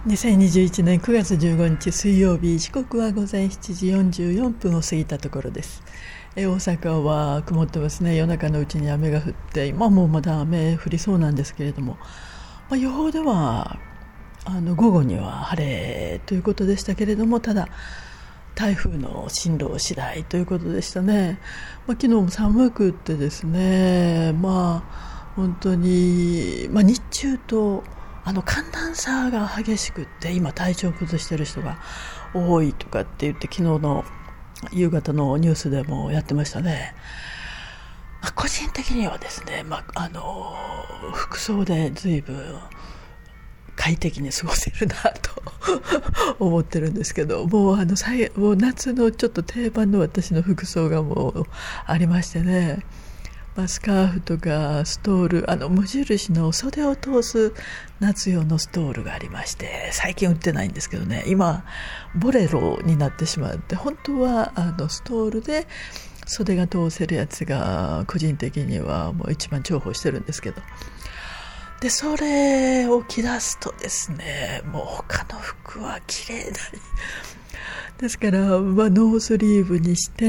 2021年9月15日水曜日、時刻は午前7時44分を過ぎたところです。大阪は曇ってますね。夜中のうちに雨が降って、今もまだ雨降りそうなんですけれども、予報では午後には晴れということでしたけれども、ただ台風の進路次第ということでしたね。昨日も寒くってですね、本当に、日中と寒暖差が激しくって、今体調を崩している人が多いとかって言って、昨日の夕方のニュースでもやってましたね。個人的にはですね、服装で随分快適に過ごせるなと思ってるんですけど、もう夏のちょっと定番の私の服装がもうありましてね、スカーフとかストール、無印の袖を通す夏用のストールがありまして、最近売ってないんですけどね、今ボレロになってしまって、本当はストールで袖が通せるやつが個人的にはもう一番重宝してるんですけど、でそれを着出すとですね、もう他の服は着れないですから、ノースリーブにして、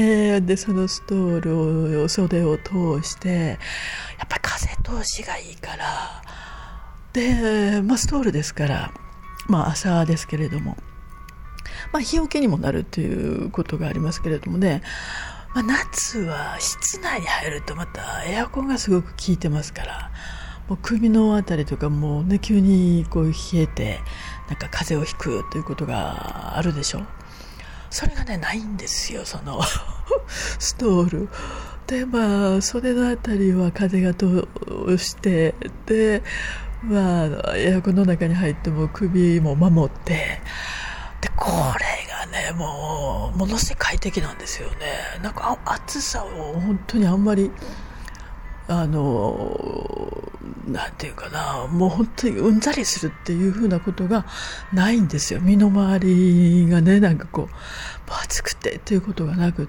でそのストールを袖を通して、やっぱり風通しがいいから、で、ストールですから、朝ですけれども、日よけにもなるということがありますけれどもね、夏は室内に入るとまたエアコンがすごく効いてますから、もう首のあたりとかもね、急にこう冷えてなんか風邪をひくということがあるでしょう。それがね、ないんですよ、そのストールで。袖のあたりは風が通して、で、エアコンの中に入っても首も守って、でこれがね、ものすごい快適なんですよね。なんか暑さを本当にあんまりなんていうかな、もう本当にうんざりするっていう風なことがないんですよ。身の回りがね、なんかこう暑くてっていうことがなくって、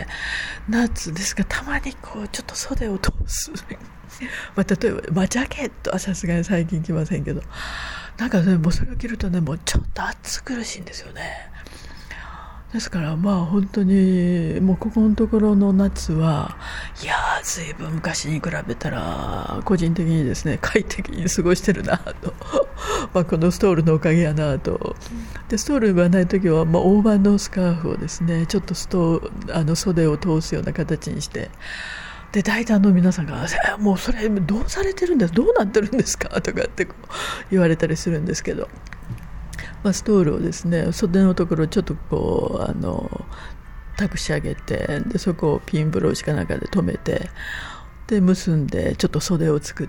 夏ですがたまにこうちょっと袖を通す例えば、ジャケットはさすがに最近着ませんけど、なんかね、もうそれを着るとね、もうちょっと暑苦しいんですよね。ですから本当にもうここのところの夏は、ずいぶん昔に比べたら個人的にですね、快適に過ごしてるなとこのストールのおかげやなと。でストールがない時は、大判のスカーフをですね、ちょっと袖を通すような形にして、で大体皆さんがもうそれどうされてるんです、どうなってるんですかとかって言われたりするんですけど、ストールをですね、袖のところをちょっとこうたくし上げて、でそこをピンブローチかなんかで留めて、で結んでちょっと袖を作って、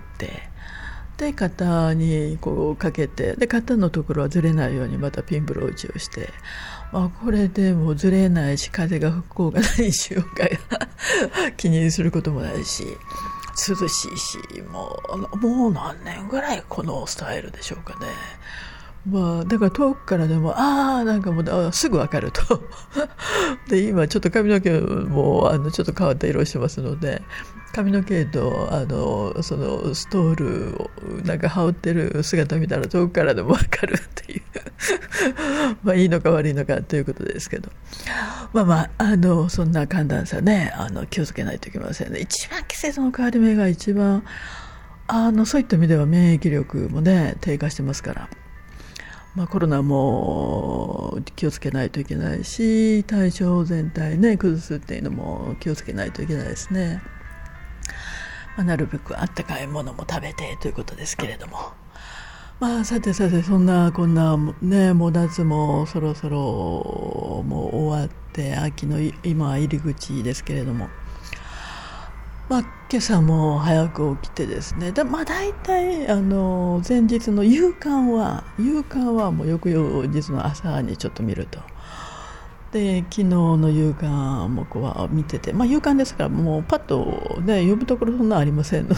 で肩にこうかけて、で肩のところはずれないようにまたピンブローチをして、これでもうずれないし、風が吹こうが何しようか気にすることもないし、涼しいし、もう何年ぐらいこのスタイルでしょうかね。だから遠くからでもなんかもうすぐ分かるとで今ちょっと髪の毛もちょっと変わった色してますので、髪の毛とそのストールをなんか羽織ってる姿を見たら遠くからでも分かるっていういいのか悪いのかということですけど、そんな寒暖差ね、気をつけないといけませんね。一番季節の変わり目が一番そういった意味では免疫力もね低下してますから、コロナも気をつけないといけないし、体調全体ね崩すっていうのも気をつけないといけないですね。なるべくあったかいものも食べてということですけれども、さてそんなこんなね、もう夏もそろそろもう終わって秋の今入り口ですけれども、今朝も早く起きてですね、大体前日の夕刊はもう翌日の朝にちょっと見ると、で昨日の夕刊も見てて、夕刊ですからもうパッとね読むところそんなありませんの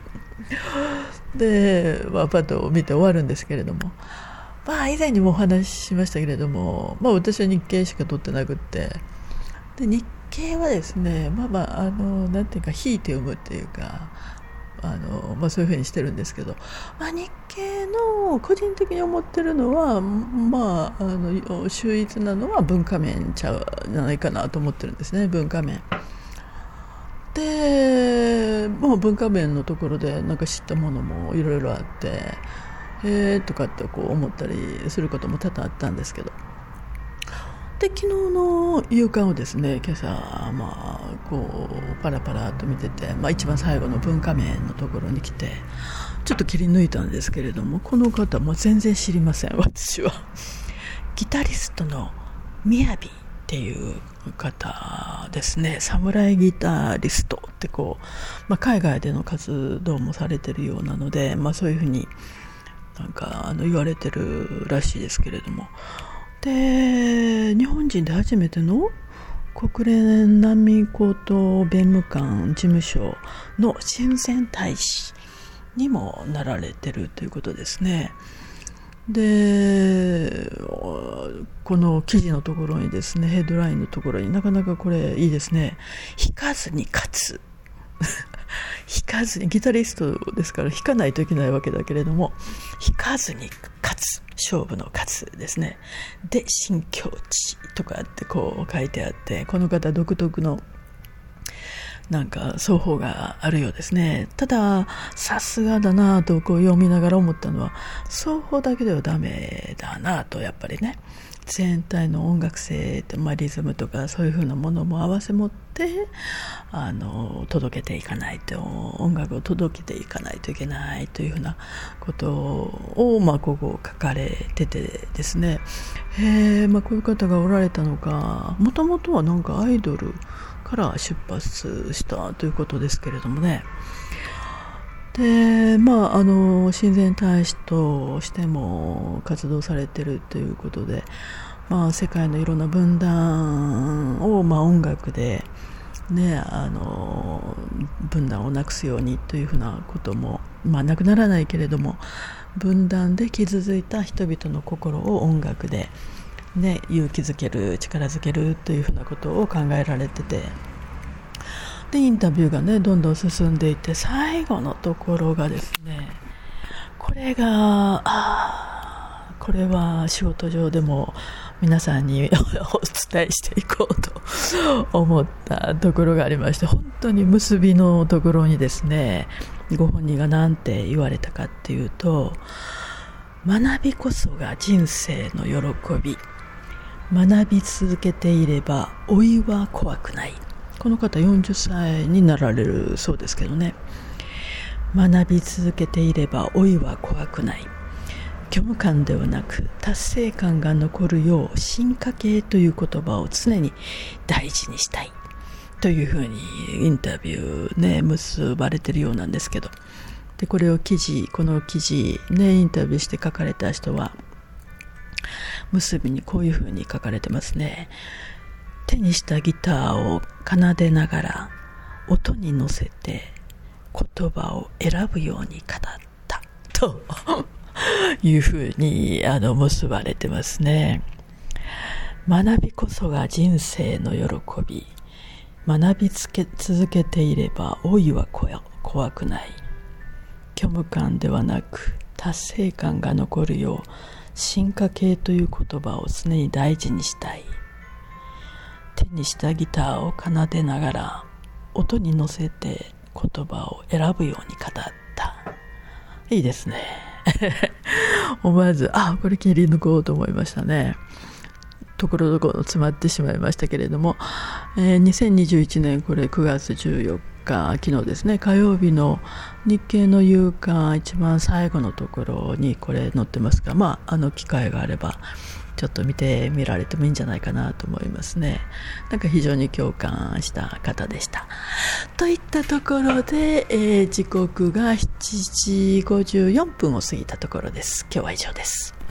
でで、パッと見て終わるんですけれども、以前にもお話ししましたけれども、私は日経しか取ってなくって、で日経はですね、なんていうか引いて読むっていうか、 そういうふうにしてるんですけど、日系の個人的に思ってるのは、秀逸なのは文化面ちゃうじゃないかなと思ってるんですね。文化面で、文化面のところでなんか知ったものもいろいろあって、とかってこう思ったりすることも多々あったんですけど、で昨日の夕刊をですね、今朝こうパラパラと見てて、一番最後の文化面のところに来てちょっと切り抜いたんですけれども、この方も全然知りません。私はギタリストのみやびっていう方ですね。サムライギタリストってこう、海外での活動もされてるようなので、そういうふうになんか言われてるらしいですけれども、で日本人で初めての国連難民高等弁務官事務所の親善大使にもなられてるということですね。でこの記事のところにですね、ヘッドラインのところになかなかこれいいですね。弾かずに勝つ弾かずに、ギタリストですから弾かないといけないわけだけれども、弾かずに勝つ、勝負の勝つですね。で新境地とかってこう書いてあって、この方独特のなんか双方があるようですね。たださすがだなとこう読みながら思ったのは、双方だけではダメだなと、やっぱりね、全体の音楽性って、リズムとかそういう風なものも合わせ持って届けていかないと、音楽を届けていかないといけないという風なことをここ書かれててですね、こういう方がおられたのか、もともとはなんかアイドルから出発したということですけれどもね。で親善大使としても活動されているということで、世界のいろんな分断を、音楽で、ね、分断をなくすようにというふうなことも、なくならないけれども、分断で傷ついた人々の心を音楽で、勇気づける、力づけるというふうなことを考えられてて、でインタビューがどんどん進んでいって、最後のところがですね、これは仕事上でも皆さんにお伝えしていこうと思ったところがありまして、本当に結びのところにですね、ご本人が何て言われたかっていうと、学びこそが人生の喜び、学び続けていれば老いは怖くない。この方40歳になられるそうですけどね。学び続けていれば老いは怖くない。虚無感ではなく達成感が残るよう進化系という言葉を常に大事にしたいというふうにインタビュー結ばれてるようなんですけど、でこの記事インタビューして書かれた人は結びにこういうふうに書かれてますね。手にしたギターを奏でながら音に乗せて言葉を選ぶように語ったというふうに結ばれてますね。学びこそが人生の喜び、学び続けていれば老いは怖くない。虚無感ではなく達成感が残るよう進化系という言葉を常に大事にしたい。手にしたギターを奏でながら音に乗せて言葉を選ぶように語った。いいですね思わずこれ切り抜こうと思いましたね。ところどころ詰まってしまいましたけれども、2021年これ9月14日昨日ですね、火曜日の日経の夕刊一番最後のところにこれ載ってますが、機会があればちょっと見てみられてもいいんじゃないかなと思いますね。なんか非常に共感した方でした。といったところで、時刻が7時54分を過ぎたところです。今日は以上です。